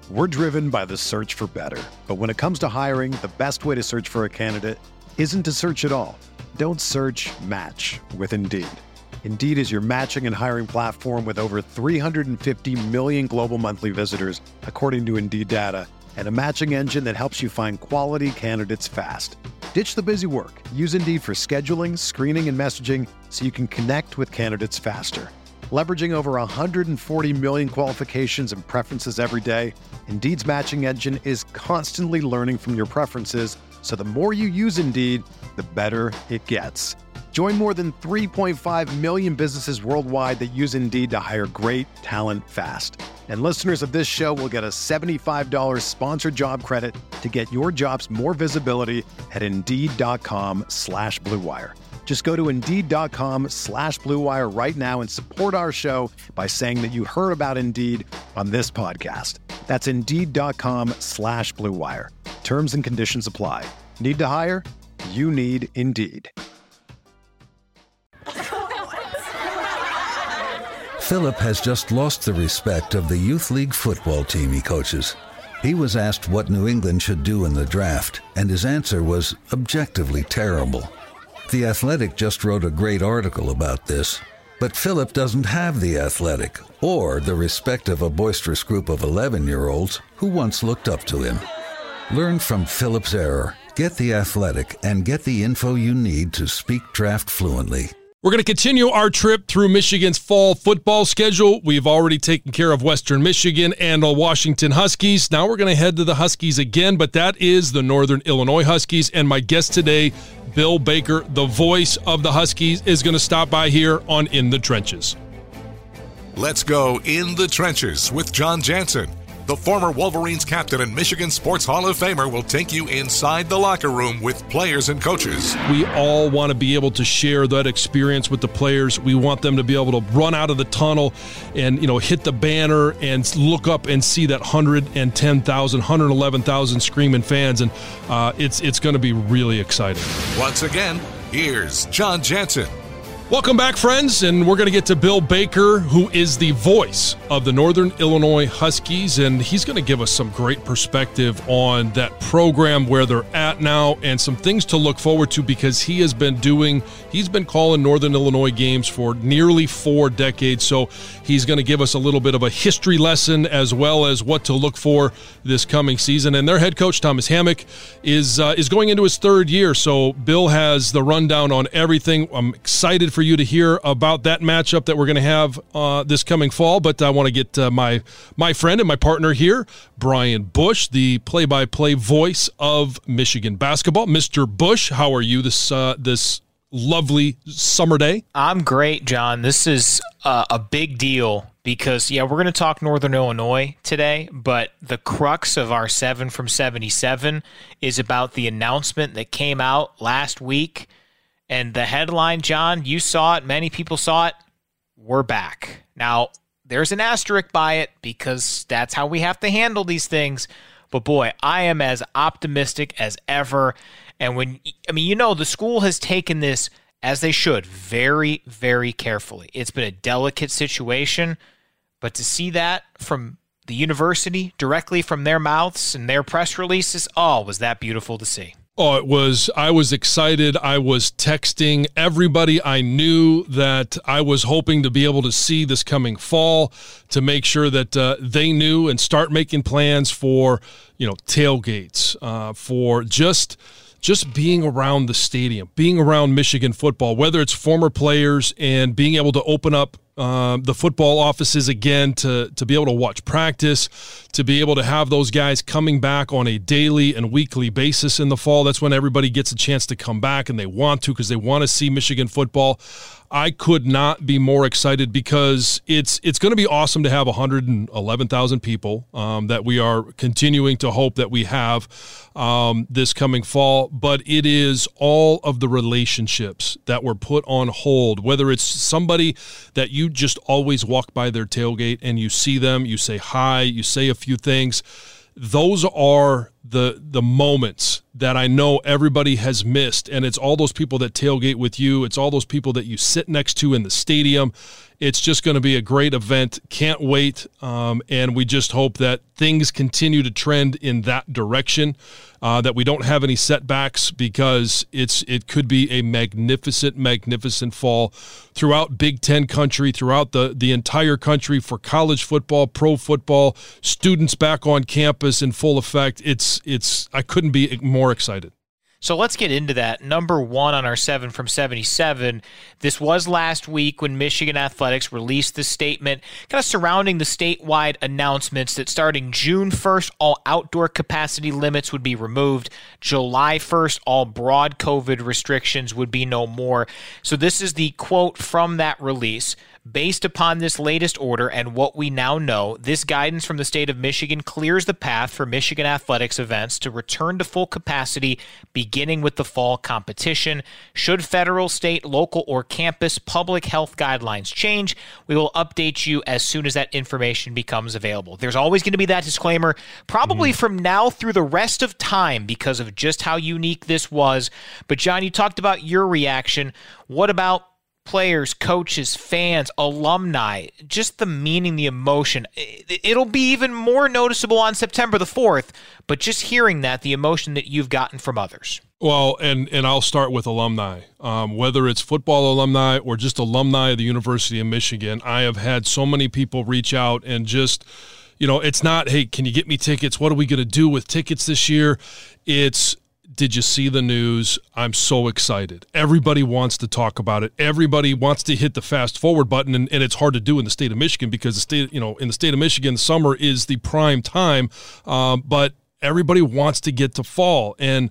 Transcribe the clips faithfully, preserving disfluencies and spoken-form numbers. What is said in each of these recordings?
We're driven by the search for better. But when it comes to hiring, the best way to search for a candidate isn't to search at all. Don't search, match with Indeed. Indeed is your matching and hiring platform with over three hundred fifty million global monthly visitors, according to Indeed data, and a matching engine that helps you find quality candidates fast. Ditch the busy work. Use Indeed for scheduling, screening, and messaging so you can connect with candidates faster. Leveraging over one hundred forty million qualifications and preferences every day, Indeed's matching engine is constantly learning from your preferences, so the more you use Indeed, the better it gets. Join more than three point five million businesses worldwide that use Indeed to hire great talent fast. And listeners of this show will get a seventy-five dollars sponsored job credit to get your jobs more visibility at Indeed.com slash Blue Wire. Just go to Indeed.com slash Blue Wire right now and support our show by saying that you heard about Indeed on this podcast. That's Indeed.com slash Blue Wire. Terms and conditions apply. Need to hire? You need Indeed. Philip has just lost the respect of the youth league football team he coaches. He was asked what New England should do in the draft, and his answer was objectively terrible. The Athletic just wrote a great article about this, but Philip doesn't have The Athletic or the respect of a boisterous group of eleven-year-olds who once looked up to him. Learn from Philip's error, get The Athletic, and get the info you need to speak draft fluently. We're going to continue our trip through Michigan's fall football schedule. We've already taken care of Western Michigan and the Washington Huskies. Now we're going to head to the Huskies again, but that is the Northern Illinois Huskies. And my guest today, Bill Baker, the voice of the Huskies, is going to stop by here on In the Trenches. Let's go in the trenches with John Jansen. The former Wolverines captain and Michigan Sports Hall of Famer will take you inside the locker room with players and coaches. We all want to be able to share that experience with the players. We want them to be able to run out of the tunnel and, you know, hit the banner and look up and see that one hundred ten thousand, one hundred eleven thousand screaming fans, and uh, it's it's going to be really exciting. Once again, here's John Jansen. Welcome back, friends, and we're going to get to Bill Baker, who is the voice of the Northern Illinois Huskies, and he's going to give us some great perspective on that program, where they're at now, and some things to look forward to, because he has been doing, he's been calling Northern Illinois games for nearly four decades, so he's going to give us a little bit of a history lesson as well as what to look for this coming season. And their head coach, Thomas Hammock, is uh, is going into his third year, so Bill has the rundown on everything. I'm excited for you to hear about that matchup that we're going to have uh, this coming fall, but I want to get uh, my my friend and my partner here, Brian Bush, the play-by-play voice of Michigan basketball. Mister Bush, how are you this uh, this lovely summer day? I'm great, John. This is uh, a big deal because, yeah, we're going to talk Northern Illinois today, but the crux of our seven from seventy-seven is about the announcement that came out last week. And the headline, John, you saw it, many people saw it, we're back. Now, there's an asterisk by it because that's how we have to handle these things. But boy, I am as optimistic as ever. And when, I mean, you know, the school has taken this, as they should, very, very carefully. It's been a delicate situation, but to see that from the university, directly from their mouths and their press releases, oh, was that beautiful to see. Oh, it was, I was excited. I was texting everybody I knew that I was hoping to be able to see this coming fall, to make sure that uh, they knew and start making plans for, you know, tailgates, uh, for just just being around the stadium, being around Michigan football, whether it's former players and being able to open up Um, the football offices again to to be able to watch practice, to be able to have those guys coming back on a daily and weekly basis in the fall. That's when everybody gets a chance to come back, and they want to because they want to see Michigan football. I could not be more excited because it's it's going to be awesome to have one hundred eleven thousand people um, that we are continuing to hope that we have um, this coming fall. But it is all of the relationships that were put on hold, whether it's somebody that you just always walk by their tailgate and you see them, you say hi, you say a few things. Those are the the moments that I know everybody has missed, and it's all those people that tailgate with you. It's all those people that you sit next to in the stadium. It's just going to be a great event. Can't wait, um, and we just hope that things continue to trend in that direction, uh, that we don't have any setbacks, because it's it could be a magnificent, magnificent fall throughout Big Ten country, throughout the, the entire country, for college football, pro football, students back on campus in full effect. It's it's I couldn't be more excited. So let's get into that. Number one on our seven from seventy-seven, this was last week when Michigan Athletics released the statement kind of surrounding the statewide announcements that starting June first, all outdoor capacity limits would be removed. July first, all broad COVID restrictions would be no more. So this is the quote from that release. Based upon this latest order and what we now know, this guidance from the state of Michigan clears the path for Michigan athletics events to return to full capacity beginning with the fall competition. Should federal, state, local, or campus public health guidelines change, we will update you as soon as that information becomes available. There's always going to be that disclaimer, probably mm-hmm. from now through the rest of time, because of just how unique this was. But John, you talked about your reaction. What about players, coaches, fans, alumni, just the meaning, the emotion? It'll be even more noticeable on September the fourth, but just hearing that, the emotion that you've gotten from others. Well, and, and I'll start with alumni. Um, whether it's football alumni or just alumni of the University of Michigan, I have had so many people reach out and just, you know, it's not, hey, can you get me tickets? What are we going to do with tickets this year? It's, did you see the news? I'm so excited. Everybody wants to talk about it. Everybody wants to hit the fast forward button, and, and it's hard to do in the state of Michigan because the state, you know, in the state of Michigan, summer is the prime time, um, but everybody wants to get to fall, and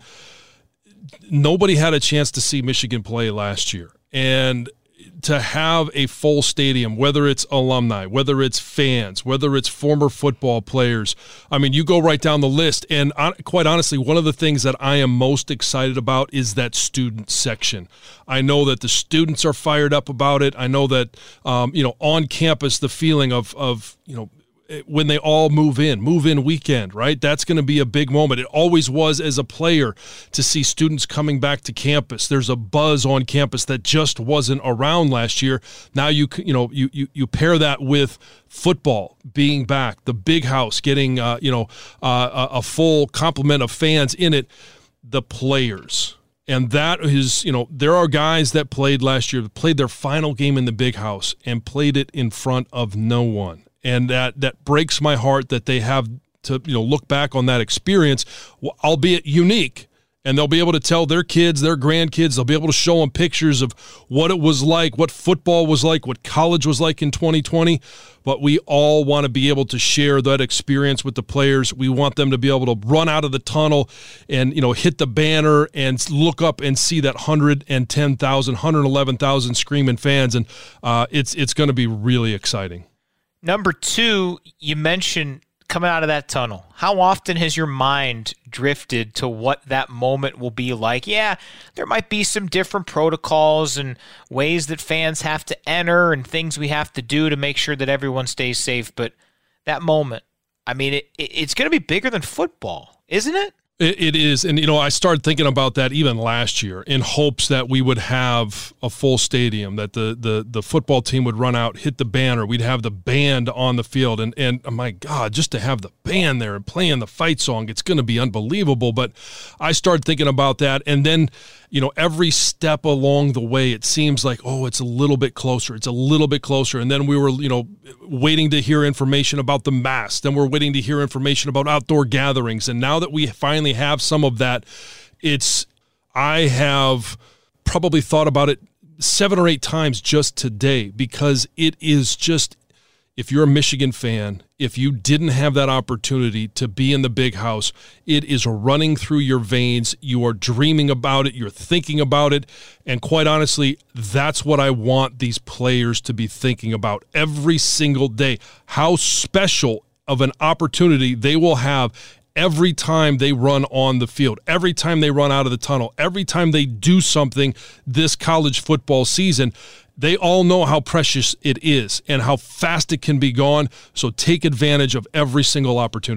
nobody had a chance to see Michigan play last year. And to have a full stadium, whether it's alumni, whether it's fans, whether it's former football players, I mean, you go right down the list. And quite honestly, one of the things that I am most excited about is that student section. I know that the students are fired up about it. I know that, um, you know, on campus, the feeling of, of, you know, when they all move in, move in weekend, right? That's going to be a big moment. It always was as a player to see students coming back to campus. There's a buzz on campus that just wasn't around last year. Now you you know you you, you pair that with football being back, the big house getting uh, you know uh, a full complement of fans in it, the players. And that is, you know, there are guys that played last year, played their final game in the big house and played it in front of no one. And that, that breaks my heart that they have to, you know, look back on that experience, albeit unique, and they'll be able to tell their kids, their grandkids, they'll be able to show them pictures of what it was like, what football was like, what college was like in twenty twenty. But we all want to be able to share that experience with the players. We want them to be able to run out of the tunnel and, you know, hit the banner and look up and see that one hundred ten thousand, one hundred eleven thousand screaming fans. And uh, it's it's going to be really exciting. Number two, you mentioned coming out of that tunnel. How often has your mind drifted to what that moment will be like? Yeah, there might be some different protocols and ways that fans have to enter and things we have to do to make sure that everyone stays safe. But that moment, I mean, it, it it's going to be bigger than football, isn't it? It, it is. And, you know, I started thinking about that even last year in hopes that we would have a full stadium, that the the the football team would run out, hit the banner, we'd have the band on the field. And, and oh my God, just to have the band there and playing the fight song, it's going to be unbelievable. But I started thinking about that. And then, you know, every step along the way, it seems like, oh, it's a little bit closer. It's a little bit closer. And then we were, you know, waiting to hear information about the masks. Then we're waiting to hear information about outdoor gatherings. And now that we finally have some of that, it's, I have probably thought about it seven or eight times just today, because it is just, if you're a Michigan fan, if you didn't have that opportunity to be in the big house, it is running through your veins. You are dreaming about it. You're thinking about it. And quite honestly, that's what I want these players to be thinking about every single day. How special of an opportunity they will have every time they run on the field, every time they run out of the tunnel, every time they do something this college football season. They all know how precious it is and how fast it can be gone, so take advantage of every single opportunity.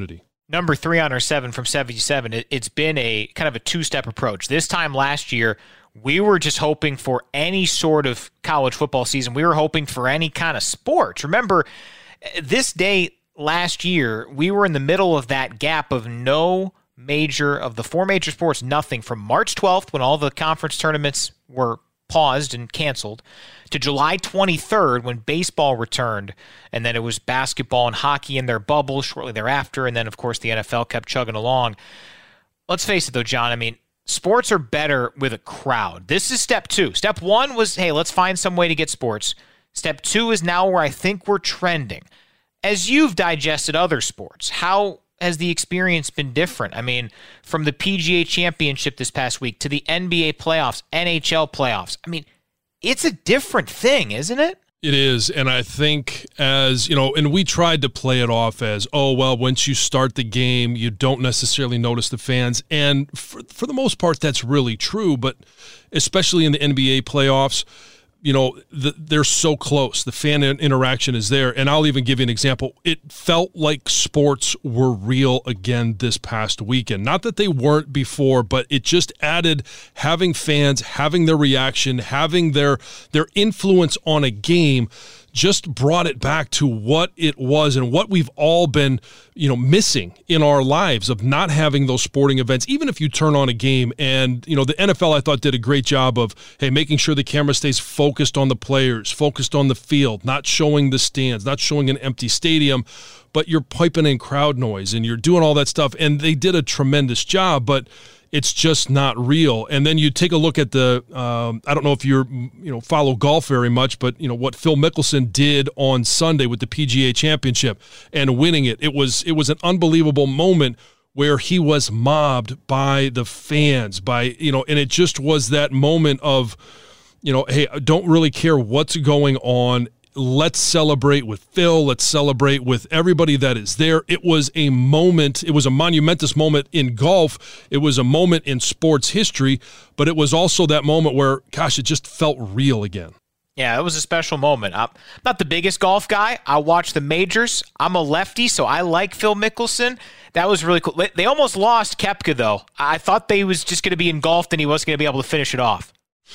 Number three on our seven from seventy-seven, it, it's been a kind of a two-step approach. This time last year, we were just hoping for any sort of college football season. We were hoping for any kind of sports. Remember, this day last year, we were in the middle of that gap of no major, of the four major sports, nothing from March twelfth, when all the conference tournaments were paused and canceled, to July twenty-third, when baseball returned, and then it was basketball and hockey in their bubble shortly thereafter, and then, of course, the N F L kept chugging along. Let's face it, though, John, I mean, sports are better with a crowd. This is step two. Step one was, hey, let's find some way to get sports. Step two is now where I think we're trending. As you've digested other sports, how has the experience been different? I mean, from the P G A Championship this past week to the N B A playoffs, N H L playoffs. I mean, it's a different thing, isn't it? It is, and I think as, you know, and we tried to play it off as, oh, well, once you start the game, you don't necessarily notice the fans, and for, for the most part, that's really true, but especially in the N B A playoffs, you know, the, they're so close. The fan interaction is there. And I'll even give you an example. It felt like sports were real again this past weekend. Not that they weren't before, but it just added having fans, having their reaction, having their their influence on a game just brought it back to what it was and what we've all been, you know, missing in our lives of not having those sporting events, even if you turn on a game. And, you know, the N F L, I thought, did a great job of, hey, making sure the camera stays focused on the players, focused on the field, not showing the stands, not showing an empty stadium, but you're piping in crowd noise and you're doing all that stuff. And they did a tremendous job, but it's just not real. And then you take a look at the, um, I don't know if you're, you know, follow golf very much, but, you know, what Phil Mickelson did on Sunday with the P G A Championship and winning it. It was, it was an unbelievable moment where he was mobbed by the fans, by, you know, and it just was that moment of, you know, hey, I don't really care what's going on. Let's celebrate with Phil. Let's celebrate with everybody that is there. It was a moment. It was a monumentous moment in golf. It was a moment in sports history, but it was also that moment where, gosh, it just felt real again. Yeah, it was a special moment. I'm not the biggest golf guy. I watch the majors. I'm a lefty, so I like Phil Mickelson. That was really cool. They almost lost Koepka, though. I thought they was just going to be engulfed and he wasn't going to be able to finish it off.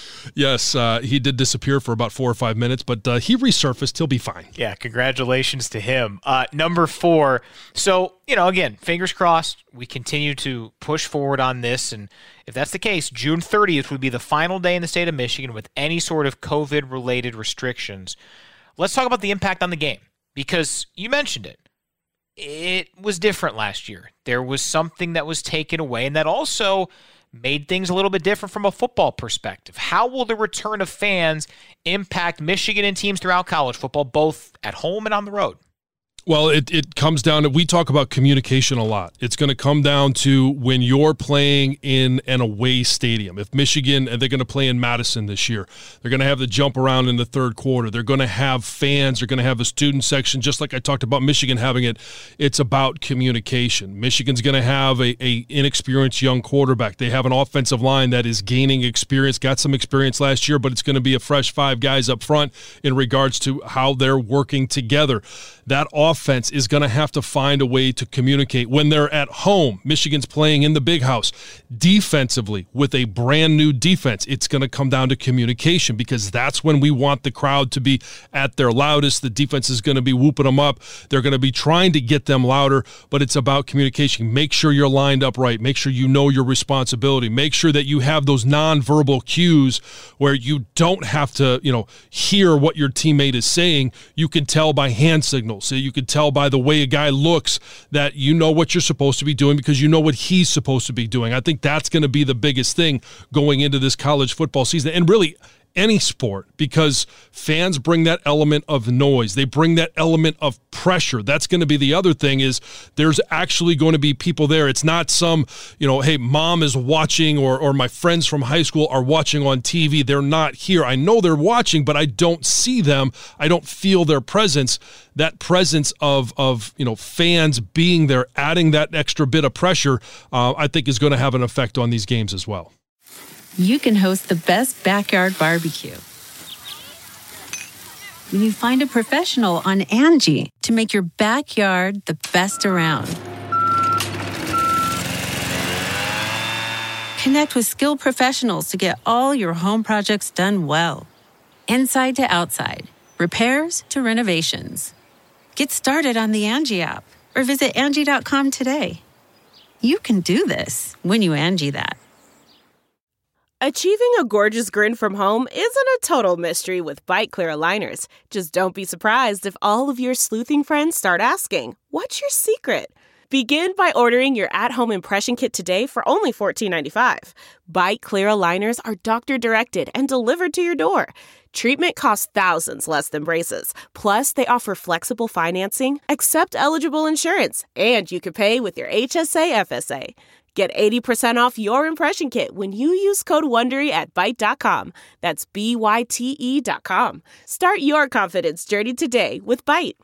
Yes, uh, he did disappear for about four or five minutes, but uh, he resurfaced. He'll be fine. Yeah, congratulations to him. Uh, number four. So, you know, again, fingers crossed, we continue to push forward on this. And if that's the case, June thirtieth would be the final day in the state of Michigan with any sort of COVID-related restrictions. Let's talk about the impact on the game, because you mentioned it. It was different last year. There was something that was taken away, and that also made things a little bit different from a football perspective. How will the return of fans impact Michigan and teams throughout college football, both at home and on the road? Well, it, it comes down to, we talk about communication a lot. It's going to come down to when you're playing in an away stadium. If Michigan, and they're going to play in Madison this year, they're going to have the jump around in the third quarter. They're going to have fans. They're going to have a student section, just like I talked about Michigan having it. It's about communication. Michigan's going to have a, a inexperienced young quarterback. They have an offensive line that is gaining experience, got some experience last year, but it's going to be a fresh five guys up front in regards to how they're working together. That offense is going to have to find a way to communicate when they're at home. Michigan's playing in the big house. Defensively, with a brand new defense, it's going to come down to communication, because that's when we want the crowd to be at their loudest. The defense is going to be whooping them up. They're going to be trying to get them louder, but it's about communication. Make sure you're lined up right. Make sure you know your responsibility. Make sure that you have those nonverbal cues where you don't have to, you know, hear what your teammate is saying. You can tell by hand signals. So you can tell by the way a guy looks that you know what you're supposed to be doing, because you know what he's supposed to be doing. I think that's going to be the biggest thing going into this college football season, and really any sport, because fans bring that element of noise. They bring that element of pressure. That's going to be the other thing, is there's actually going to be people there. It's not some, you know, hey, mom is watching, or or my friends from high school are watching on T V. They're not here. I know they're watching, but I don't see them. I don't feel their presence. That presence of, of you know, fans being there, adding that extra bit of pressure, uh, I think is going to have an effect on these games as well. You can host the best backyard barbecue when you find a professional on Angie to make your backyard the best around. Connect with skilled professionals to get all your home projects done well. Inside to outside, repairs to renovations. Get started on the Angie app or visit Angie dot com today. You can do this when you Angie that. Achieving a gorgeous grin from home isn't a total mystery with Byte Clear aligners. Just don't be surprised if all of your sleuthing friends start asking, "What's your secret?" Begin by ordering your at-home impression kit today for only fourteen ninety-five. Byte Clear aligners are doctor-directed and delivered to your door. Treatment costs thousands less than braces. Plus, they offer flexible financing, accept eligible insurance, and you can pay with your H S A F S A. Get eighty percent off your impression kit when you use code WONDERY at byte dot com. That's B Y T E dot com. Start your confidence journey today with Byte.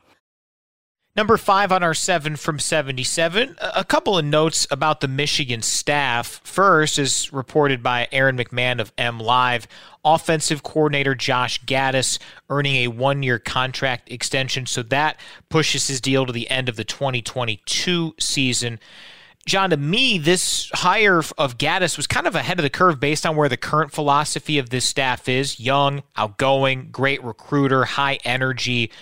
Number five on our seven from seventy-seven, a couple of notes about the Michigan staff. First, as reported by Aaron McMahon of M Live, offensive coordinator Josh Gaddis earning a one-year contract extension, so that pushes his deal to the end of the twenty twenty-two season. John, to me, this hire of Gaddis was kind of ahead of the curve based on where the current philosophy of this staff is. Young, outgoing, great recruiter, high energy.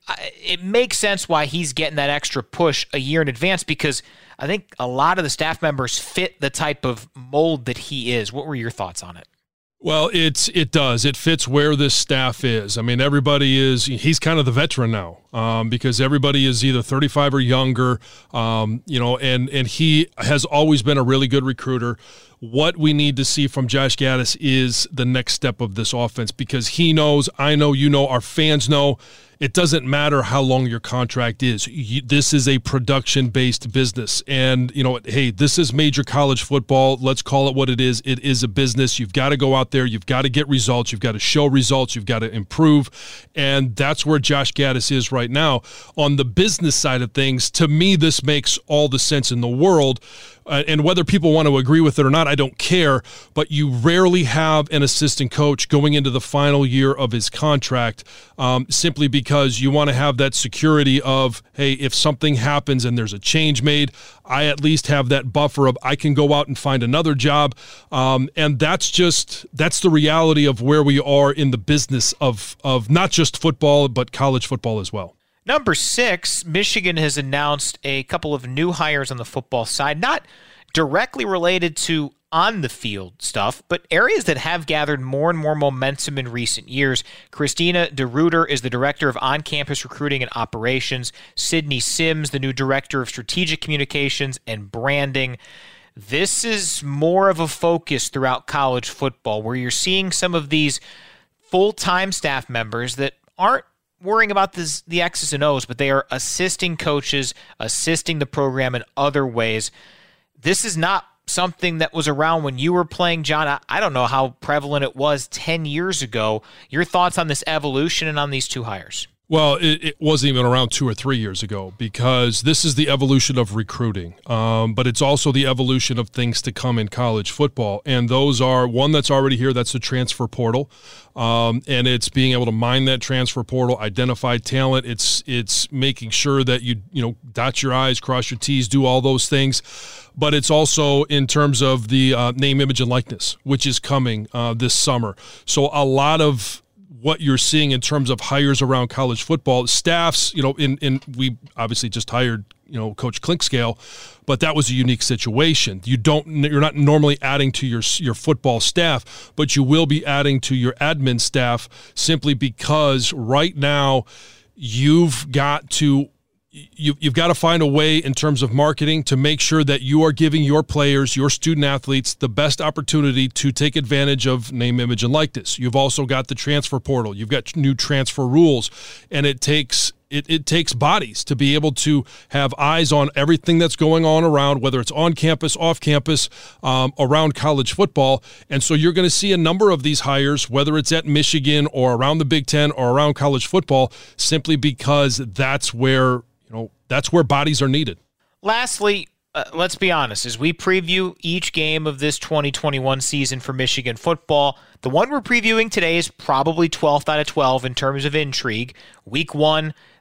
It makes sense why he's getting that extra push a year in advance because I think a lot of the staff members fit the type of mold that he is. What were your thoughts on it? Well, it's it does. It fits where this staff is. I mean, everybody is, he's kind of the veteran now um, because everybody is either thirty-five or younger, um, you know, and, and he has always been a really good recruiter. What we need to see from Josh Gaddis is the next step of this offense because he knows, I know, you know, our fans know, it doesn't matter how long your contract is. You, this is a production-based business. And, you know, hey, this is major college football. Let's call it what it is. It is a business. You've got to go out there. You've got to get results. You've got to show results. You've got to improve. And that's where Josh Gaddis is right now. On the business side of things, to me, this makes all the sense in the world. Uh, and whether people want to agree with it or not, I don't care. But you rarely have an assistant coach going into the final year of his contract um, simply because you want to have that security of, hey, if something happens and there's a change made, I at least have that buffer of I can go out and find another job. Um, and that's just that's the reality of where we are in the business of of not just football, but college football as well. Number six, Michigan has announced a couple of new hires on the football side, not directly related to on-the-field stuff, but areas that have gathered more and more momentum in recent years. Christina DeRuiter is the Director of On-Campus Recruiting and Operations. Sydney Sims, the new Director of Strategic Communications and Branding. This is more of a focus throughout college football, where you're seeing some of these full-time staff members that aren't worrying about this, the X's and O's, but they are assisting coaches, assisting the program in other ways. This is not something that was around when you were playing, John. I, I don't know how prevalent it was ten years ago. Your thoughts on this evolution and on these two hires? Well, it, it wasn't even around two or three years ago because this is the evolution of recruiting, um, but it's also the evolution of things to come in college football. And those are one that's already here, that's the transfer portal. Um, and it's being able to mine that transfer portal, identify talent. It's it's making sure that you you know dot your I's, cross your T's, do all those things. But it's also in terms of the uh, name, image, and likeness, which is coming uh, this summer. So a lot of what you're seeing in terms of hires around college football, staffs, you know, in, in we obviously just hired, you know, Coach Clinkscale, but that was a unique situation. You don't, you're not normally adding to your your football staff, but you will be adding to your admin staff simply because right now you've got to You, you've got to find a way in terms of marketing to make sure that you are giving your players, your student athletes, the best opportunity to take advantage of name, image, and likeness. You've also got the transfer portal. You've got new transfer rules, and it takes it, it takes bodies to be able to have eyes on everything that's going on around, whether it's on campus, off campus, um, around college football. And so you're going to see a number of these hires, whether it's at Michigan or around the Big Ten or around college football, simply because that's where You know, that's where bodies are needed. Lastly, uh, let's be honest, as we preview each game of this twenty twenty-one season for Michigan football, the one we're previewing today is probably twelfth out of twelve in terms of intrigue. Week one,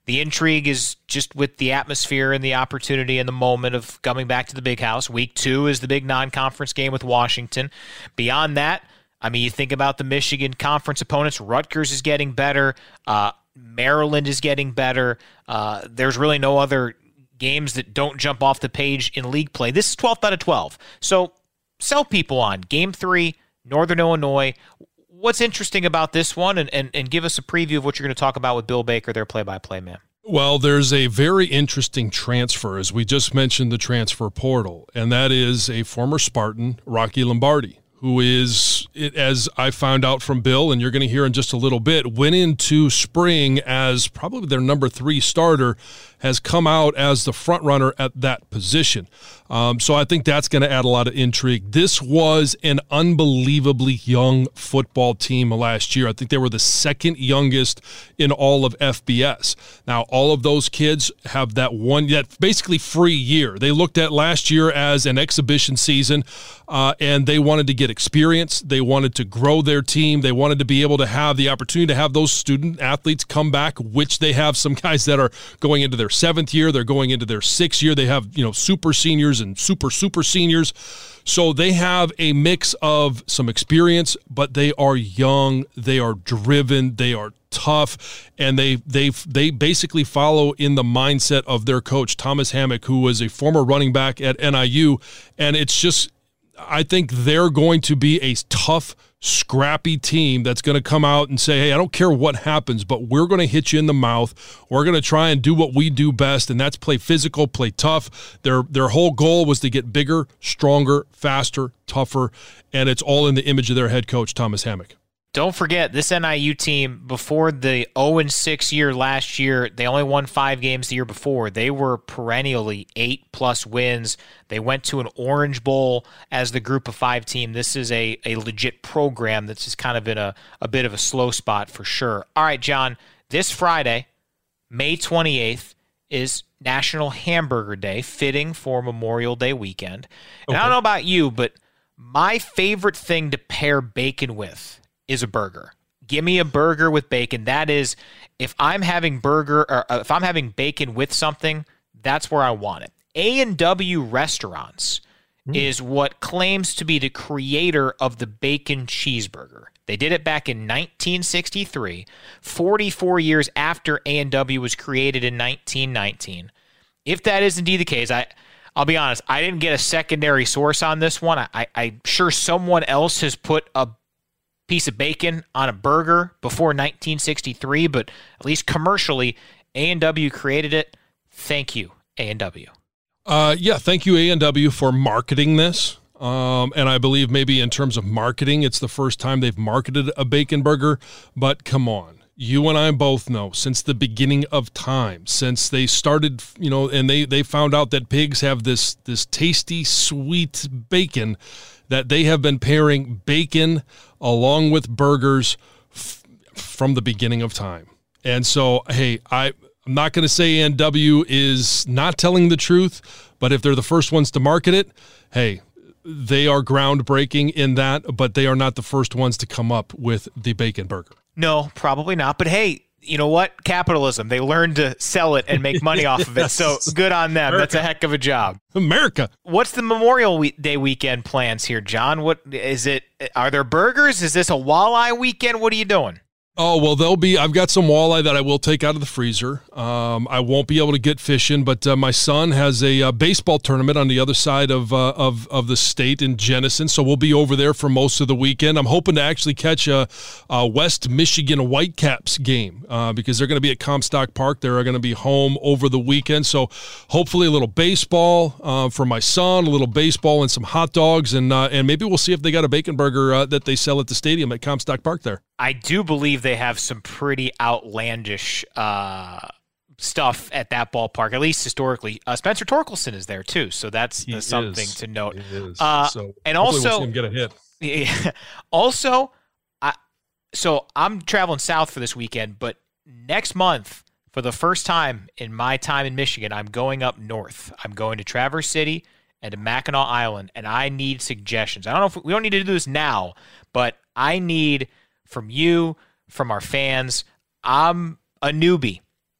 The intrigue is just with the atmosphere and the opportunity and the moment of coming back to the big house. Week two is the big non-conference game with Washington. Beyond that, I mean, you think about the Michigan Conference opponents. Rutgers is getting better. Uh, Maryland is getting better. Uh, there's really no other games that don't jump off the page in league play. This is twelfth out of twelve. So sell people on Game three, Northern Illinois. What's interesting about this one, and, and, and give us a preview of what you're going to talk about with Bill Baker, their play-by-play man. Well, there's a very interesting transfer, as we just mentioned the transfer portal, and that is a former Spartan, Rocky Lombardi, who is, as I found out from Bill, and you're going to hear in just a little bit, went into spring as probably their number three starter, has come out as the front runner at that position. Um, so I think that's going to add a lot of intrigue. This was an unbelievably young football team last year. I think they were the second youngest in all of F B S. Now, all of those kids have that one, that basically free year. They looked at last year as an exhibition season, uh, and they wanted to get experience. They wanted to grow their team. They wanted to be able to have the opportunity to have those student athletes come back, which they have some guys that are going into their seventh year. They're going into their sixth year. They have, you know, super seniors and super, super seniors. So they have a mix of some experience, but they are young. They are driven. They are tough, and they they they basically follow in the mindset of their coach, Thomas Hammock, who was a former running back at N I U. And it's just, I think they're going to be a tough, scrappy team that's going to come out and say, hey, I don't care what happens, but we're going to hit you in the mouth. We're going to try and do what we do best, and that's play physical, play tough. Their their whole goal was to get bigger, stronger, faster, tougher, and it's all in the image of their head coach, Thomas Hammock. Don't forget, this N I U team, before the oh and six year last year, they only won five games the year before. They were perennially eight-plus wins. They went to an Orange Bowl as the group of five team. This is a, a legit program that's just kind of in a, a bit of a slow spot for sure. All right, John, this Friday, May twenty-eighth, is National Hamburger Day, fitting for Memorial Day weekend. And okay. I don't know about you, but my favorite thing to pair bacon with is a burger. Give me a burger with bacon. That is, if I'm having burger or if I'm having bacon with something, that's where I want it. A and W Restaurants mm. is what claims to be the creator of the bacon cheeseburger. They did it back in nineteen sixty-three, forty-four years after A and W was created in nineteen nineteen. If that is indeed the case, I I'll be honest, I didn't get a secondary source on this one. I, I'm sure someone else has put a piece of bacon on a burger before nineteen sixty-three, but at least commercially, A and W created it. Thank you, A and W. Uh, yeah, thank you, A and W, for marketing this. Um, and I believe maybe in terms of marketing, it's the first time they've marketed a bacon burger. But come on, you and I both know since the beginning of time, since they started, you know, and they, they found out that pigs have this this tasty, sweet bacon, that they have been pairing bacon along with burgers f- from the beginning of time. And so, hey, I, I'm not going to say A and W is not telling the truth, but if they're the first ones to market it, hey, they are groundbreaking in that, but they are not the first ones to come up with the bacon burger. No, probably not. But hey, you know what? Capitalism. They learned to sell it and make money off of it. So good on them. America. That's a heck of a job. America. What's the Memorial Day weekend plans here, John? What is it? Are there burgers? Is this a walleye weekend? What are you doing? Oh, well, there'll be, I've got some walleye that I will take out of the freezer. Um, I won't be able to get fishing, but uh, my son has a uh, baseball tournament on the other side of, uh, of of the state in Jenison, so we'll be over there for most of the weekend. I'm hoping to actually catch a, a West Michigan Whitecaps game uh, because they're going to be at Comstock Park. They're going to be home over the weekend, so hopefully a little baseball uh, for my son, a little baseball and some hot dogs, and uh, and maybe we'll see if they got a bacon burger uh, that they sell at the stadium at Comstock Park there. I do believe they have some pretty outlandish uh, stuff at that ballpark, at least historically. Uh, Spencer Torkelson is there too, so that's uh, something is. to note. He is. Uh, so and also, we'll see him get a hit. Yeah, also, I, so I'm traveling south for this weekend, but next month, for the first time in my time in Michigan, I'm going up north. I'm going to Traverse City and to Mackinac Island, and I need suggestions. I don't know if we, we don't need to do this now, but I need from you, from our fans. I'm a newbie.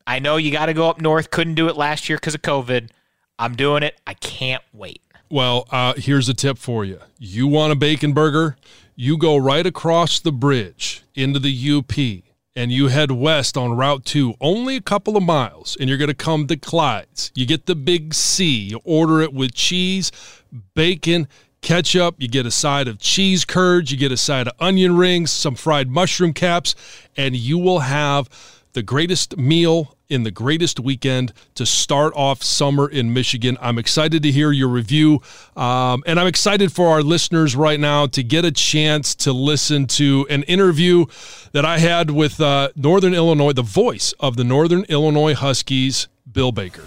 I know you got to go up north. Couldn't do it last year because of COVID. I'm doing it. I can't wait. Well, uh, here's a tip for you. You want a bacon burger? You go right across the bridge into the U P, and you head west on Route two, only a couple of miles, and you're going to come to Clyde's. You get the Big C. You order it with cheese, bacon, ketchup. You get a side of cheese curds. You get a side of onion rings, some fried mushroom caps, and you will have the greatest meal in the greatest weekend to start off summer in Michigan. I'm excited to hear your review, um, and I'm excited for our listeners right now to get a chance to listen to an interview that I had with uh, Northern Illinois, the voice of the Northern Illinois Huskies, Bill Baker.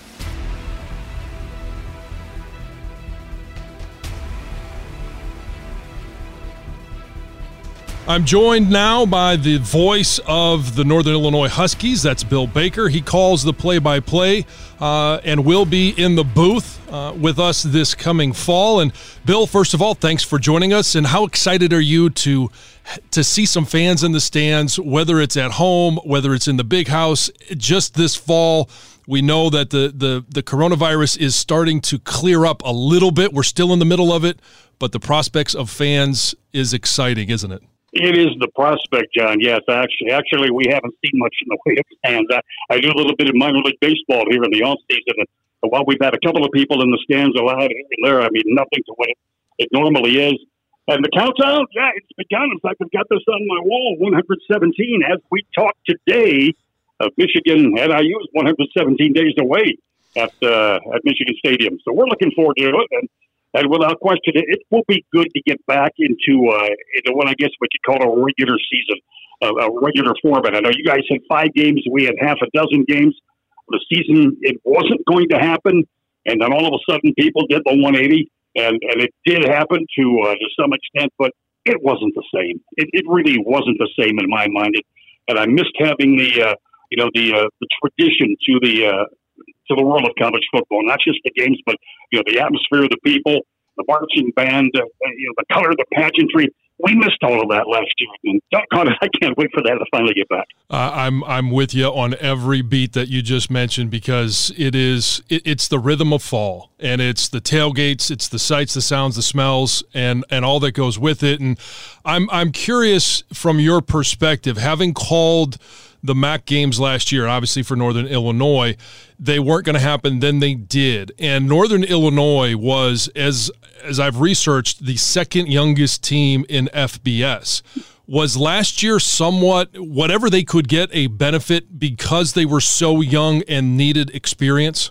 I'm joined now by the voice of the Northern Illinois Huskies. That's Bill Baker. He calls the play-by-play uh, and will be in the booth uh, with us this coming fall. And Bill, first of all, thanks for joining us. And how excited are you to to see some fans in the stands, whether it's at home, whether it's in the big house, just this fall? We know that the, the, the coronavirus is starting to clear up a little bit. We're still in the middle of it, but the prospects of fans is exciting, isn't it? It is the prospect, John. Yes, actually, actually, we haven't seen much in the way of stands. I, I do a little bit of minor league baseball here in the off season, and while we've had a couple of people in the stands allowed here and there, I mean, nothing to what it, it normally is. And the countdown, yeah, it's begun. In fact, I've got this on my wall, one hundred seventeen. As we talk today, uh, Michigan and I U is one hundred seventeen days away at uh, at Michigan Stadium. So we're looking forward to it. And And without question, it will be good to get back into, uh, into what I guess we could call a regular season, a, a regular format. I know you guys had five games. We had half a dozen games. The season, it wasn't going to happen. And then all of a sudden, people did the one eighty. And, and it did happen to uh, to some extent, but it wasn't the same. It, it really wasn't the same in my mind. It, and I missed having the, uh, you know, the uh, the tradition to the uh, to the world of college football, not just the games, but, you know, the atmosphere of the people, the marching band, uh, you know, the color, the pageantry. We missed all of that last year. And God, I can't wait for that to finally get back. Uh, I'm I'm with you on every beat that you just mentioned, because it is it, it's the rhythm of fall, and it's the tailgates, it's the sights, the sounds, the smells, and and all that goes with it. And I'm I'm curious from your perspective, having called the M A C games last year, obviously for Northern Illinois, they weren't going to happen, then they did. And Northern Illinois was, as as I've researched, the second youngest team in F B S. Was last year somewhat, whatever they could get, a benefit because they were so young and needed experience?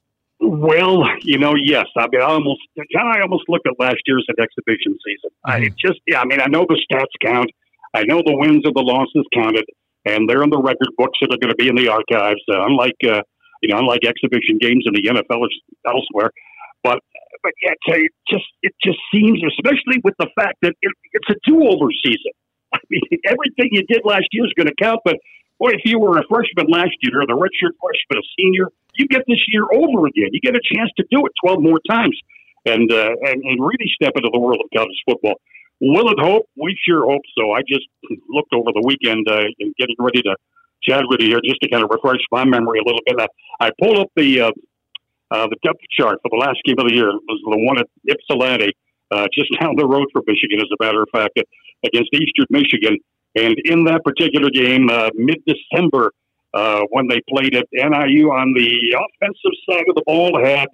Well, you know, yes. I mean, I almost, John, I almost looked at last year as an exhibition season. Mm-hmm. I just, yeah, I mean, I know the stats count. I know the wins and the losses counted. And they're in the record books that are going to be in the archives, uh, unlike uh, you know, unlike exhibition games in the N F L or elsewhere. But but yeah, it just it just seems, especially with the fact that it, it's a do-over season. I mean, everything you did last year is going to count. But boy, if you were a freshman last year, or the redshirt freshman, a senior, you get this year over again. You get a chance to do it twelve more times, and uh, and, and really step into the world of college football. Will it hope? We sure hope so. I just looked over the weekend uh, and getting ready to chat with you here just to kind of refresh my memory a little bit. I, I pulled up the uh, uh, the depth chart for the last game of the year. It was the one at Ypsilanti, uh, just down the road from Michigan, as a matter of fact, against Eastern Michigan. And in that particular game, uh, mid-December, uh, when they played at N I U on the offensive side of the ball, had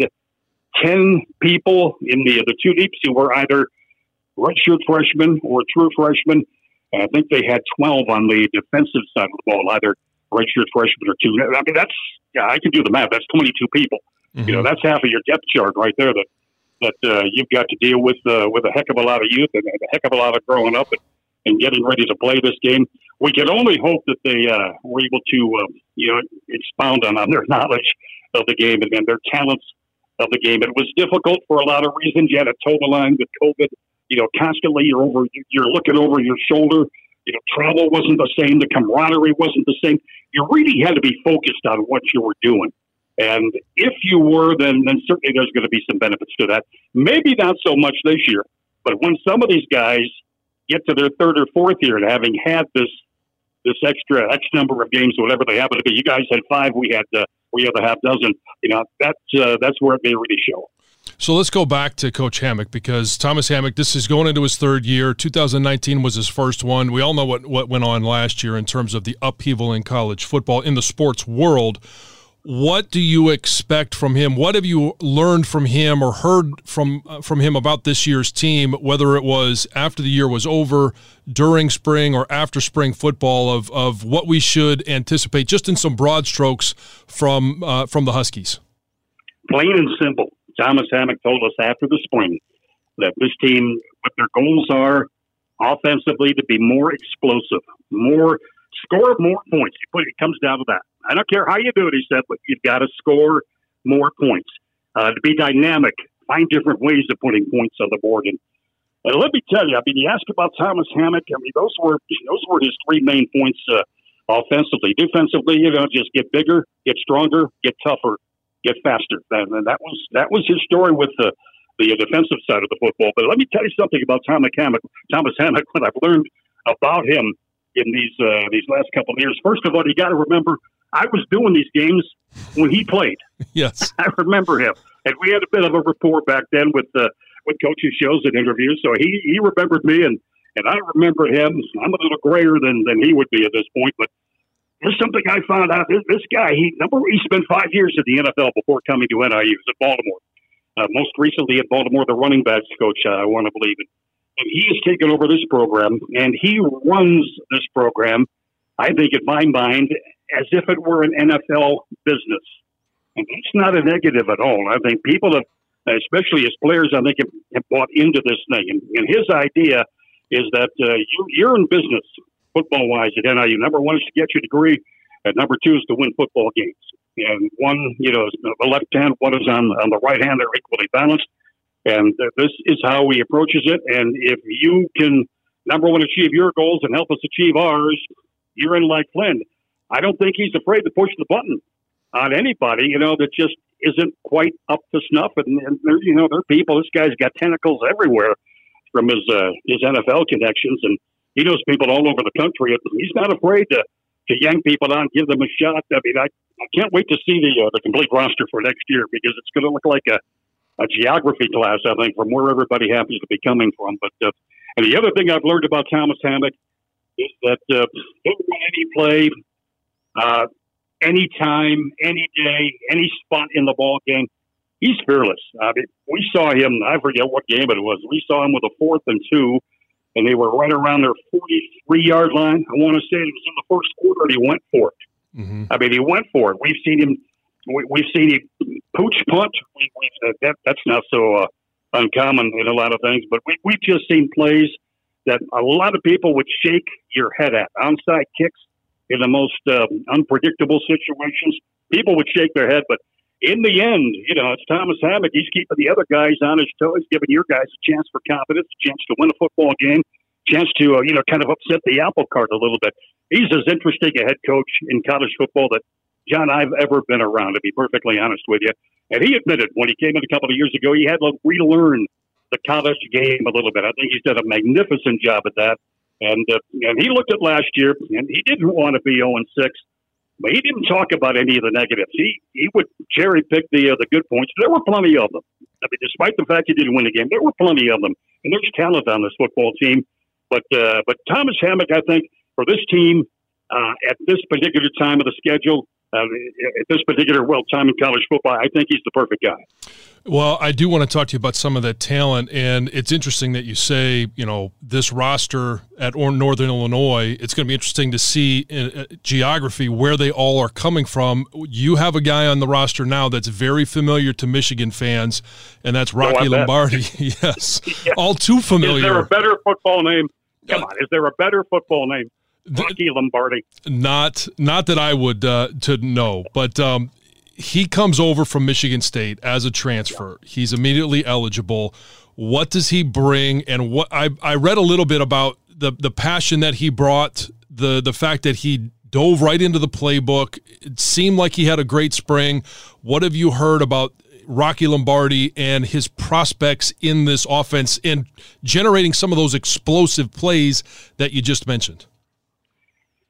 ten people in the the two deeps who were either redshirt freshmen or true freshmen. And I think they had twelve on the defensive side of the ball, either redshirt freshmen or two. I mean, that's, yeah, I can do the math. That's twenty-two people. Mm-hmm. You know, that's half of your depth chart right there that that uh, you've got to deal with uh, with a heck of a lot of youth and a heck of a lot of growing up and, and getting ready to play this game. We can only hope that they uh, were able to, uh, you know, expound on, on their knowledge of the game and, and their talents of the game. It was difficult for a lot of reasons. You had a total line with COVID. You know, constantly you're over, you're looking over your shoulder. You know, travel wasn't the same. The camaraderie wasn't the same. You really had to be focused on what you were doing. And if you were, then then certainly there's going to be some benefits to that. Maybe not so much this year, but when some of these guys get to their third or fourth year and having had this this extra X number of games, whatever they happen to be. You guys had five. We had uh, we had a half dozen. You know, that's uh, that's where it may really show. So let's go back to Coach Hammock, because Thomas Hammock, this is going into his third year. two thousand nineteen was his first one. We all know what, what went on last year in terms of the upheaval in college football, in the sports world. What do you expect from him? What have you learned from him or heard from uh, from him about this year's team, whether it was after the year was over, during spring, or after spring football, of, of what we should anticipate, just in some broad strokes, from uh, from the Huskies? Plain and simple. Thomas Hammock told us after the spring that this team, what their goals are offensively, to be more explosive, more score more points. It comes down to that. I don't care how you do it, he said, but you've got to score more points. Uh, to be dynamic, find different ways of putting points on the board. And uh, let me tell you, I mean, you ask about Thomas Hammock. I mean, those were those were his three main points uh, offensively. Defensively, you know, just get bigger, get stronger, get tougher, get faster. And, and that was that was his story with the the defensive side of the football. But let me tell you something about Thomas Hammock. Thomas Hammock, what I've learned about him in these uh, these last couple of years. First of all, you got to remember, I was doing these games when he played. Yes, I remember him, and we had a bit of a rapport back then with uh, with coaches' shows and interviews. So he he remembered me, and and I remember him. I'm a little grayer than than he would be at this point, but there's something I found out. This, this guy, he number he spent five years at the N F L before coming to N I U. He was at Baltimore. Uh, most recently at Baltimore, the running backs coach, uh, I want to believe it. And he has taken over this program, and he runs this program, I think, in my mind, as if it were an N F L business. And it's not a negative at all. I think people have, especially as players, I think, have, have bought into this thing. And, and his idea is that uh, you, you're in business, football-wise, at N I U. Number one is to get your degree, and number two is to win football games. And one, you know, is the left hand, one is on, on the right hand. They're equally balanced. And this is how he approaches it. And if you can, number one, achieve your goals and help us achieve ours, you're in like Flynn. I don't think he's afraid to push the button on anybody, you know, that just isn't quite up to snuff. And, and there, you know, there are people, this guy's got tentacles everywhere from his uh, his N F L connections. And he knows people all over the country. He's not afraid to, to yank people on, give them a shot. I mean, I, I can't wait to see the, uh, the complete roster for next year, because it's going to look like a, a geography class, I think, from where everybody happens to be coming from. But uh, and the other thing I've learned about Thomas Hammock is that uh, he'll run any play, uh, any time, any day, any spot in the ball game. He's fearless. I mean, we saw him, I forget what game it was. We saw him with a fourth and two, and they were right around their forty-three-yard line. I want to say it was in the first quarter, and he went for it. Mm-hmm. I mean, he went for it. We've seen him. We, we've seen him pooch punt. We, we, uh, that, that's not so uh, uncommon in a lot of things, but we, we've just seen plays that a lot of people would shake your head at. Onside kicks in the most uh, unpredictable situations, people would shake their head. But in the end, you know, it's Thomas Hammock. He's keeping the other guys on his toes, giving your guys a chance for confidence, a chance to win a football game, a chance to, uh, you know, kind of upset the apple cart a little bit. He's as interesting a head coach in college football that, John, I've ever been around, to be perfectly honest with you. And he admitted when he came in a couple of years ago, he had to relearn the college game a little bit. I think he's done a magnificent job at that. And uh, and he looked at last year, and he didn't want to be oh and six, but he didn't talk about any of the negatives. He he would cherry pick the uh, the good points. There were plenty of them. I mean, despite the fact he didn't win the game, there were plenty of them. And there's talent on this football team. But uh, but Thomas Hammock, I think, for this team uh, at this particular time of the schedule, Uh, at this particular well time in college football, I think he's the perfect guy. Well, I do want to talk to you about some of that talent, and it's interesting that you say, you know, this roster at Northern Illinois, it's going to be interesting to see in uh, geography where they all are coming from. You have a guy on the roster now that's very familiar to Michigan fans, and that's Rocky oh, Lombardi. Yes, yeah. All too familiar. Is there a better football name? Come uh, on, is there a better football name? Rocky Lombardi. Not, not that I would uh, to know, but um, he comes over from Michigan State as a transfer. Yeah. He's immediately eligible. What does he bring? And what I I read a little bit about the the passion that he brought, the the fact that he dove right into the playbook. It seemed like he had a great spring. What have you heard about Rocky Lombardi and his prospects in this offense and generating some of those explosive plays that you just mentioned?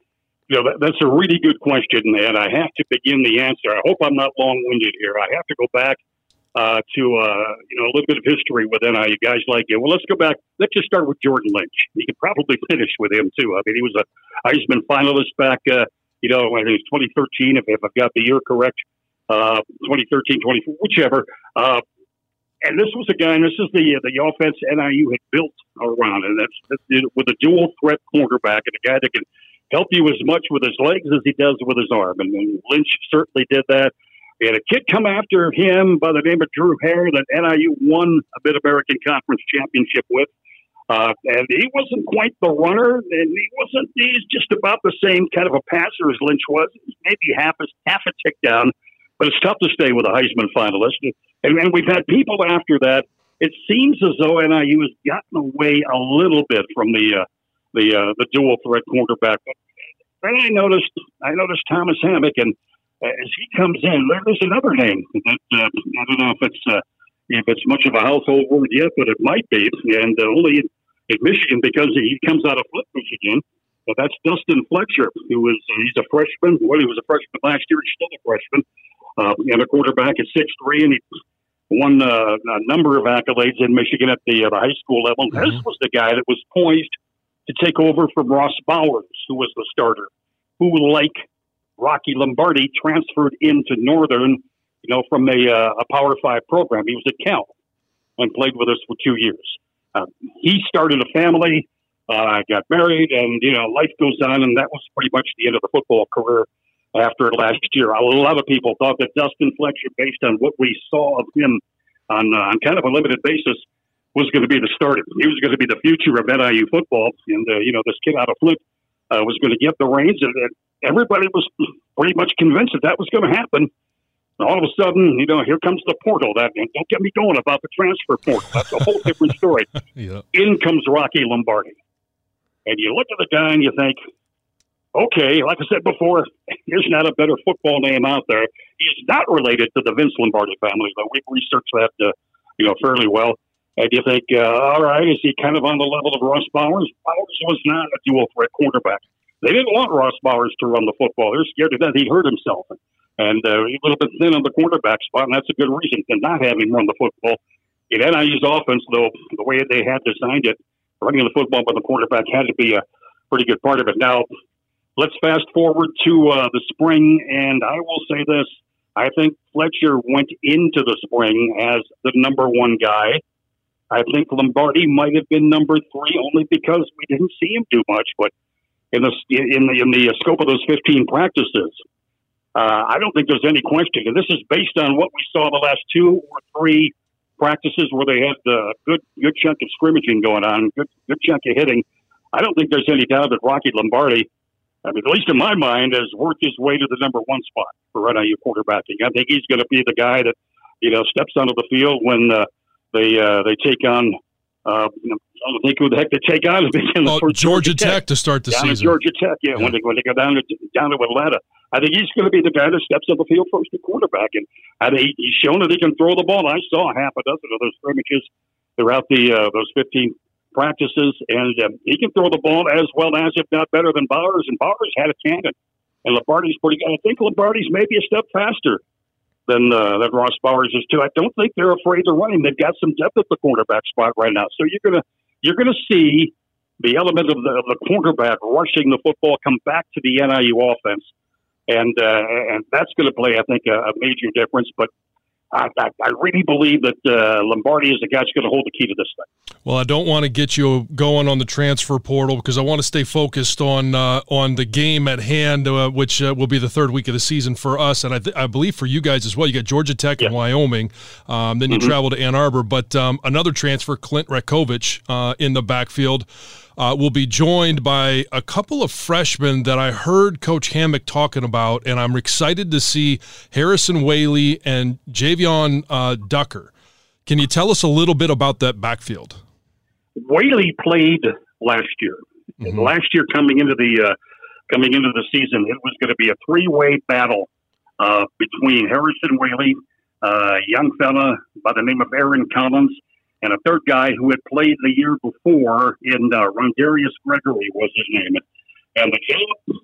you know, that, that's a really good question, and I have to begin the answer. I hope I'm not long-winded here. I have to go back uh, to, uh, you know, a little bit of history with N I U guys like you. Well, let's go back. Let's just start with Jordan Lynch. You could probably finish with him, too. I mean, he was a Heisman finalist back, uh, you know, I think it was twenty thirteen, if, if I've got the year correct, uh, twenty thirteen, twenty-four, whichever. Uh, and this was a guy, and this is the the offense N I U had built around, and that's, that's with a dual-threat quarterback and a guy that can help you as much with his legs as he does with his arm. And, and Lynch certainly did that. We had a kid come after him by the name of Drew Hare that N I U won a Mid-American Conference championship with. Uh, and he wasn't quite the runner, and he wasn't, he's just about the same kind of a passer as Lynch was. Maybe half a, half a tick down, but it's tough to stay with a Heisman finalist. And, and we've had people after that. It seems as though N I U has gotten away a little bit from the uh, the uh, the dual threat quarterback. Then I noticed I noticed Thomas Hammock, and uh, as he comes in, there's another name that uh, I don't know if it's uh, if it's much of a household word yet, but it might be, and uh, only in, in Michigan because he comes out of Flint, Michigan. But that's Dustin Fletcher, who is he's a freshman. Well, he was a freshman last year. He's still a freshman, uh, and a quarterback at six three, and he won uh, a number of accolades in Michigan at the, uh, the high school level. Mm-hmm. This was the guy that was poised to take over from Ross Bowers, who was the starter, who, like Rocky Lombardi, transferred into Northern, you know, from a, uh, a Power Five program. He was at Cal and played with us for two years. Uh, he started a family, uh, got married, and, you know, life goes on, and that was pretty much the end of the football career after last year. A lot of people thought that Dustin Fletcher, based on what we saw of him on, uh, on kind of a limited basis, was going to be the starter. He was going to be the future of N I U football. And, uh, you know, this kid out of Flint uh, was going to get the reins. And, and everybody was pretty much convinced that that was going to happen. And all of a sudden, you know, here comes the portal. That, and don't get me going about the transfer portal. That's a whole different story. Yeah. In comes Rocky Lombardi. And you look at the guy and you think, okay, like I said before, there's not a better football name out there. He's not related to the Vince Lombardi family, but we've researched that, uh, you know, fairly well. And you think, uh, all right, is he kind of on the level of Ross Bowers? Bowers was not a dual-threat quarterback. They didn't want Ross Bowers to run the football. They're scared to death he'd hurt himself. And uh, he's a little bit thin on the quarterback spot, and that's a good reason to not have him run the football. In N I U's offense, though, the way they had designed it, running the football by the quarterback had to be a pretty good part of it. Now, let's fast forward to uh, the spring, and I will say this. I think Fletcher went into the spring as the number one guy. I think Lombardi might have been number three only because we didn't see him do much. But in the in the in the scope of those fifteen practices, uh, I don't think there's any question. And this is based on what we saw the last two or three practices where they had a good good chunk of scrimmaging going on, good good chunk of hitting. I don't think there's any doubt that Rocky Lombardi, I mean, at least in my mind, has worked his way to the number one spot for N I U quarterbacking. I think he's going to be the guy that, you know, steps onto the field when uh, they uh, they take on. Uh, you know, I don't think who the heck they take on. In the oh, first Georgia, Georgia Tech. Tech to start the down season. Georgia Tech, yeah, yeah. When they when they go down to down to Atlanta, I think he's going to be the guy that steps on the field first at quarterback, and I think he's shown that he can throw the ball. I saw half a dozen of those scrimmages throughout the uh, those fifteen practices, and um, he can throw the ball as well as, if not better than Bowers. And Bowers had a cannon, and Lombardi's pretty good. I think Lombardi's maybe a step faster than uh, than Ross Bowers is too. I don't think they're afraid to run him. They've got some depth at the quarterback spot right now, so you're gonna you're gonna see the element of the, of the quarterback rushing the football come back to the N I U offense, and uh, and that's going to play, I think, a, a major difference. But I, I, I really believe that uh, Lombardi is the guy that's going to hold the key to this thing. Well, I don't want to get you going on the transfer portal because I want to stay focused on uh, on the game at hand, uh, which uh, will be the third week of the season for us, and I, th- I believe for you guys as well. You got Georgia Tech yeah. and Wyoming, um, then you mm-hmm. travel to Ann Arbor, but um, another transfer, Clint Rakovich, uh, in the backfield. Uh, will be joined by a couple of freshmen that I heard Coach Hammock talking about, and I'm excited to see Harrison Whaley and Javion uh, Ducker. Can you tell us a little bit about that backfield? Whaley played last year. Mm-hmm. Last year, coming into the uh, coming into the season, it was going to be a three-way battle uh, between Harrison Whaley, uh, a young fella by the name of Aaron Collins, and a third guy who had played the year before in uh, Rondarius Gregory was his name. And the game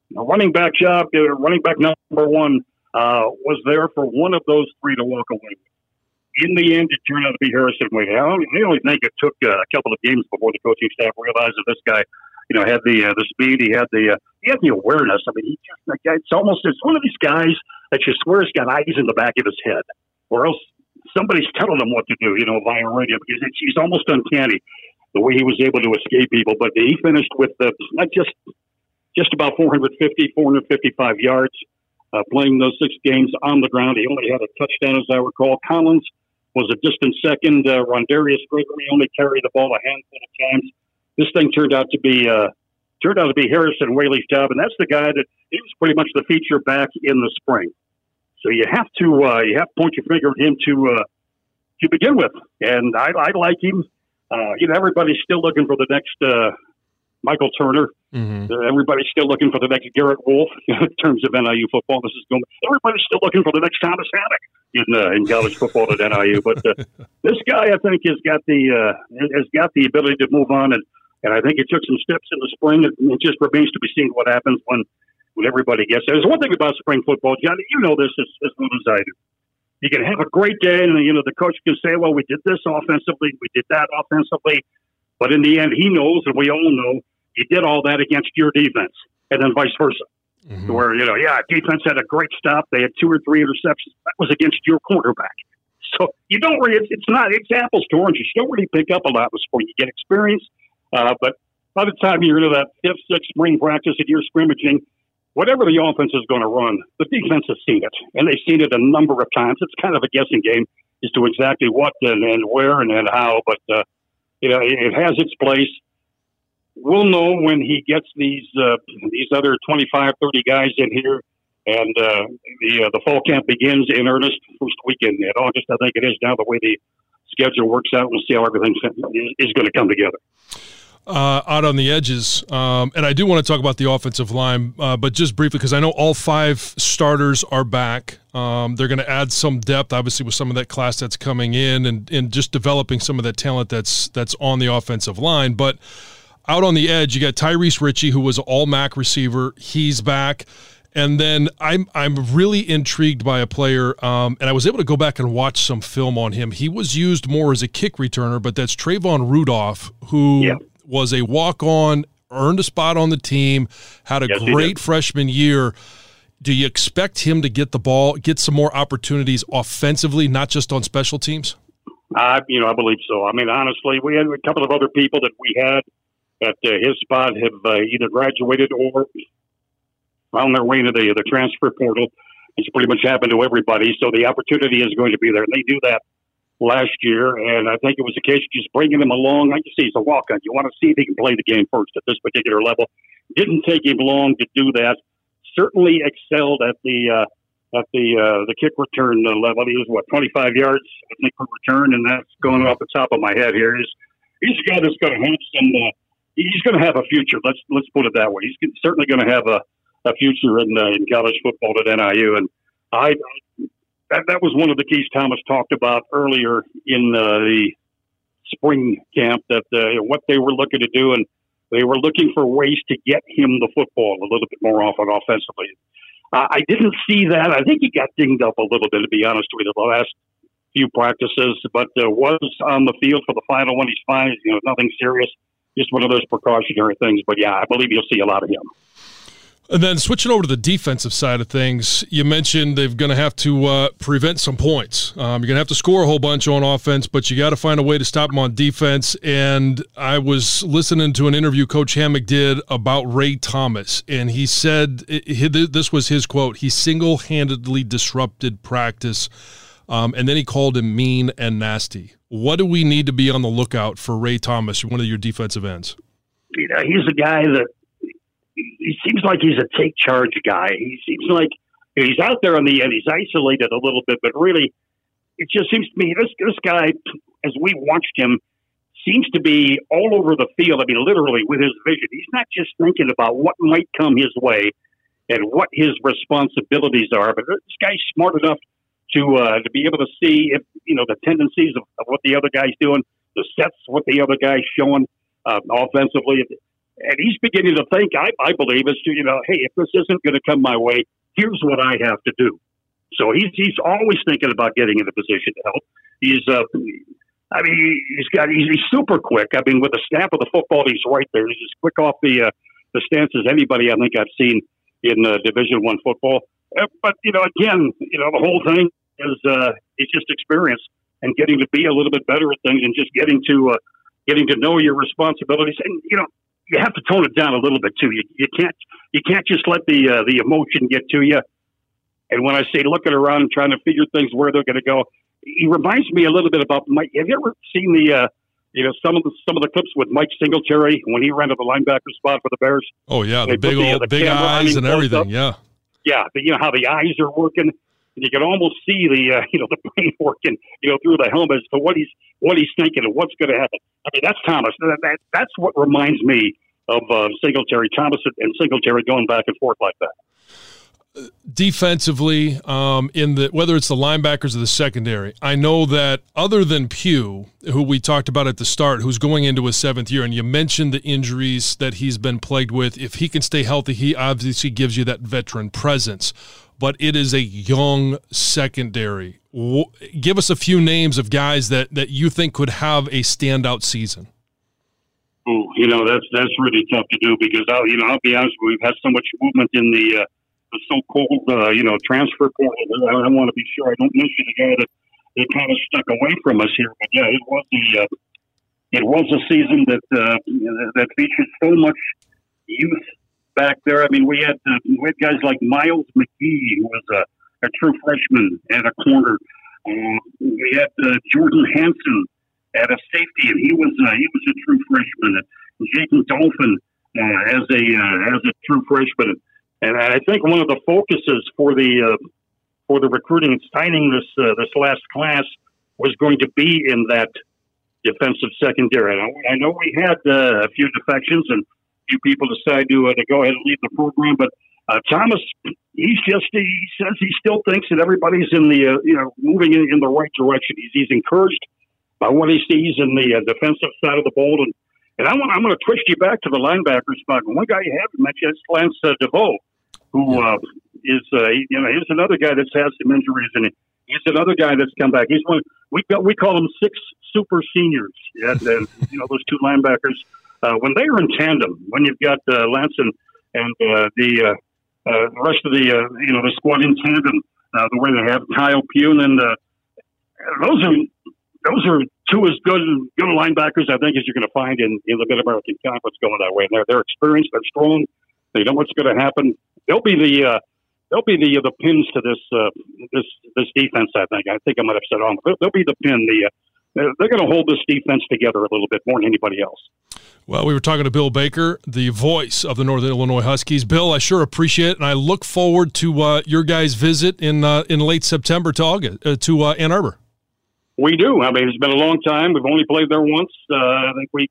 the running back job, uh, running back number one, uh, was there for one of those three to walk away with. In the end, it turned out to be Harrison Wade. I only, I only think it took uh, a couple of games before the coaching staff realized that this guy, you know, had the uh, the speed, he had the uh, he had the awareness. I mean, he just like, it's almost it's one of these guys that you swear has got eyes in the back of his head, or else somebody's telling him what to do, you know, via radio, because it's, he's almost uncanny the way he was able to escape people. But he finished with uh, not just just about four fifty, four fifty-five yards, uh, playing those six games on the ground. He only had a touchdown, as I recall. Collins was a distant second. Uh, Rondarius Gregory only carried the ball a handful of times. This thing turned out to be uh, turned out to be Harrison Whaley's job, and that's the guy that he was pretty much the feature back in the spring. So you have to uh, you have to point your finger at him to uh, to begin with, and I, I like him. Uh, you know, everybody's still looking for the next uh, Michael Turner. Mm-hmm. Uh, everybody's still looking for the next Garrett Wolf in terms of N I U football. This is going. Everybody's still looking for the next Thomas Hammock in uh, in college football at N I U. But uh, this guy, I think, has got the uh, has got the ability to move on, and, and I think it took some steps in the spring. It, it just remains to be seen what happens when, when everybody gets there. There's one thing about spring football, Johnny. You know this as, as well as I do. You can have a great day, and you know the coach can say, "Well, we did this offensively, we did that offensively," but in the end, he knows, and we all know. You did all that against your defense, and then vice versa. Mm-hmm. Where, you know, yeah, defense had a great stop. They had two or three interceptions. That was against your quarterback. So you don't really, it's, it's not, it's apples to oranges. You don't really pick up a lot before you get experience. Uh, but by the time you're into that fifth, sixth spring practice and you're scrimmaging, whatever the offense is going to run, the defense has seen it. And they've seen it a number of times. It's kind of a guessing game as to exactly what and, and where and, and how. But, uh, you know, it, it has its place. We'll know when he gets these uh, these other twenty-five, thirty guys in here, and uh, the uh, the fall camp begins in earnest first weekend in August. I think it is now the way the schedule works out. We'll see how everything is going to come together. Uh, out on the edges, um, and I do want to talk about the offensive line, uh, but just briefly because I know all five starters are back. Um, they're going to add some depth, obviously, with some of that class that's coming in, and and just developing some of that talent that's that's on the offensive line, but. Out on the edge, you got Tyrese Ritchie, who was an all-M A C receiver. He's back. And then I'm I'm really intrigued by a player, um, and I was able to go back and watch some film on him. He was used more as a kick returner, but that's Trayvon Rudolph, who yeah. was a walk-on, earned a spot on the team, had a yes, great freshman year. Do you expect him to get the ball, get some more opportunities offensively, not just on special teams? Uh, you know, I believe so. I mean, honestly, we had a couple of other people that we had at uh, his spot have uh, either graduated or found their way into the, the transfer portal. It's pretty much happened to everybody, so the opportunity is going to be there. And they do that last year, and I think it was a case of just bringing him along. Like you see, he's a walk-on. You want to see if he can play the game first at this particular level. Didn't take him long to do that. Certainly excelled at the uh, at the uh, the kick return level. He was, what, twenty-five yards, I think, per return, and that's going off the top of my head here. He's, he's a guy that's going to have some uh, – he's going to have a future. Let's let's put it that way. He's certainly going to have a, a future in uh, in college football at N I U. And I that, that was one of the keys Thomas talked about earlier in uh, the spring camp, that uh, what they were looking to do, and they were looking for ways to get him the football a little bit more often offensively. Uh, I didn't see that. I think he got dinged up a little bit, to be honest with you, the last few practices, but uh, was on the field for the final one. He's fine. You know, nothing serious. Just one of those precautionary things. But, yeah, I believe you'll see a lot of him. And then switching over to the defensive side of things, you mentioned they're going to have to uh, prevent some points. Um, you're going to have to score a whole bunch on offense, but you got to find a way to stop them on defense. And I was listening to an interview Coach Hammock did about Ray Thomas, and he said – this was his quote – he single-handedly disrupted practice, um, and then he called him mean and nasty. What do we need to be on the lookout for Ray Thomas, one of your defensive ends? You know, he's a guy that he seems like he's a take charge guy. He seems like he's out there on the end. He's isolated a little bit, but really, it just seems to me this this guy, as we watched him, seems to be all over the field. I mean, literally with his vision. He's not just thinking about what might come his way and what his responsibilities are, but this guy's smart enough to uh, to be able to see if you know the tendencies of, of what the other guy's doing, the sets, what the other guy's showing uh, offensively. And he's beginning to think, I, I believe, as to, you know, hey, if this isn't going to come my way, here's what I have to do. So he's he's always thinking about getting in a position to help. He's, uh, I mean, he's got he's, he's super quick. I mean, with the snap of the football, he's right there. He's as quick off the uh, the stance as anybody I think I've seen in uh, Division One football. Uh, but you know, again, you know, the whole thing is uh, it's just experience and getting to be a little bit better at things and just getting to uh, getting to know your responsibilities. And you know, you have to tone it down a little bit too. You, you can't you can't just let the uh, the emotion get to you. And when I say looking around and trying to figure things where they're going to go, he reminds me a little bit about Mike. Have you ever seen the uh, you know some of the some of the clips with Mike Singletary when he ran to the linebacker spot for the Bears? Oh yeah, the big old the, the big eyes and everything. Up. Yeah, yeah. The, you know how the eyes are working. And you can almost see the uh, you know the brain working you know through the helmet as to what he's what he's thinking and what's going to happen. I mean that's Thomas. That, that that's what reminds me of uh, Singletary, Thomas, and Singletary going back and forth like that. Defensively, um, in the whether it's the linebackers or the secondary, I know that other than Pugh, who we talked about at the start, who's going into his seventh year, and you mentioned the injuries that he's been plagued with. If he can stay healthy, he obviously gives you that veteran presence. But it is a young secondary. Give us a few names of guys that, that you think could have a standout season. Ooh, you know, that's that's really tough to do because, I'll, you know, I'll be honest with you, we've had so much movement in the, uh, the so-called, uh, you know, transfer portal. I, I want to be sure I don't mention the guy that, that kind of stuck away from us here. But, yeah, it was, the, uh, it was a season that, uh, that featured so much youth back there. I mean, we had uh, we had guys like Miles McGee, who was a, a true freshman at a corner. Uh, we had uh, Jordan Hansen at a safety, and he was uh, he was a true freshman. And Jayden Dolphin uh, as a uh, as a true freshman. And I think one of the focuses for the uh, for the recruiting and signing this uh, this last class was going to be in that defensive secondary. And I know we had uh, a few defections and few people decide to uh, to go ahead and leave the program, but uh, Thomas, he's just he says he still thinks that everybody's in the uh, you know moving in, in the right direction. He's he's encouraged by what he sees in the uh, defensive side of the ball, and and I want I'm going to twist you back to the linebacker spot. One guy you haven't mentioned is Lance uh, DeVoe, who uh, is uh, you know he's another guy that's had some injuries, and he's another guy that's come back. He's one we we call him six super seniors. Yeah, and, you know those two linebackers. Uh, when they are in tandem, when you've got uh, Lance and, and uh, the uh, uh, the rest of the uh, you know the squad in tandem, uh, the way they have Kyle Pugh, and uh, those are those are two as good good linebackers I think as you're going to find in, in the Mid American Conference going that way. And they're they're experienced, they're strong, they know what's going to happen. They'll be the uh, they'll be the the pins to this uh, this this defense. I think I think I might have said on. They'll be the pin. The uh, they're going to hold this defense together a little bit more than anybody else. Well, we were talking to Bill Baker, the voice of the Northern Illinois Huskies. Bill, I sure appreciate it, and I look forward to uh, your guys' visit in uh, in late September to August, uh, to uh, Ann Arbor. We do. I mean, it's been a long time. We've only played there once. Uh, I think we.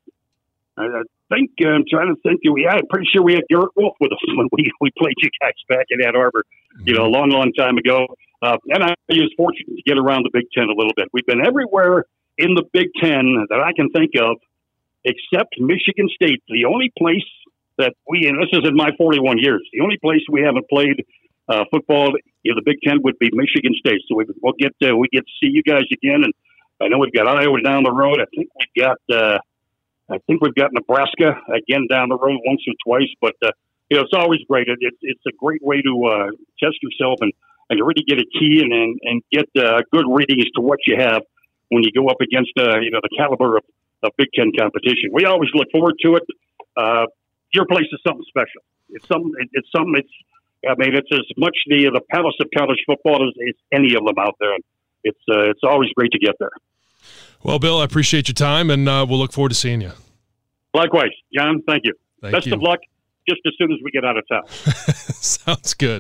I think uh, I'm trying to think. We, I'm pretty sure we had Garrett Wolf with us when we, we played you guys back in Ann Arbor. You know, a long, long time ago. Uh, and I was fortunate to get around the Big Ten a little bit. We've been everywhere in the Big Ten that I can think of, except Michigan State. The only place that we, and this is in my forty-one years, the only place we haven't played uh, football in the Big Ten would be Michigan State. So we, we'll get uh, we get to see you guys again, and I know we've got Iowa down the road. I think we've got uh, I think we've got Nebraska again down the road once or twice. But uh, you know, it's always great. It, it, it's a great way to uh, test yourself and, and to really get a key and and, and get uh, good reading as to what you have when you go up against uh, you know the caliber of of Big Ten competition. We always look forward to it. Uh, your place is something special. It's something. It, it's something. It's. I mean, it's as much the the palace of college football as, as any of them out there. It's. Uh, it's always great to get there. Well, Bill, I appreciate your time, and uh, we'll look forward to seeing you. Likewise, John. Thank you. Thank Best you. of luck. Just as soon as we get out of town. Sounds good.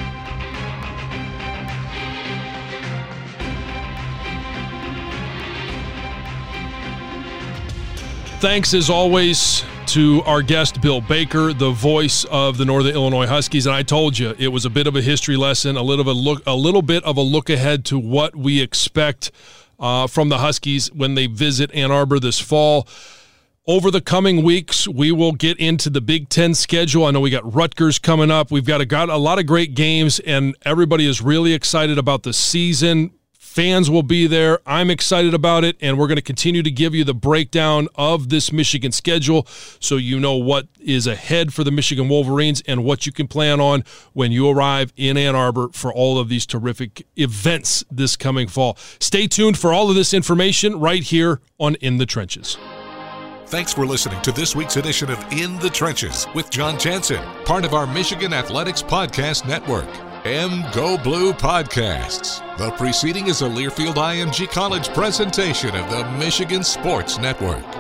Thanks, as always, to our guest, Bill Baker, the voice of the Northern Illinois Huskies. And I told you, it was a bit of a history lesson, a little bit, look, a little bit of a look ahead to what we expect uh, from the Huskies when they visit Ann Arbor this fall. over the coming weeks, we will get into the Big Ten schedule. I know we got Rutgers coming up. We've got a, got a lot of great games, and everybody is really excited about the season. Fans will be there. I'm excited about it, and we're going to continue to give you the breakdown of this Michigan schedule so you know what is ahead for the Michigan Wolverines and what you can plan on when you arrive in Ann Arbor for all of these terrific events this coming fall. Stay tuned for all of this information right here on In the Trenches. Thanks for listening to this week's edition of In the Trenches with John Jansen, part of our Michigan Athletics Podcast Network. M Go Blue Podcasts. The preceding is a Learfield I M G College presentation of the Michigan Sports Network.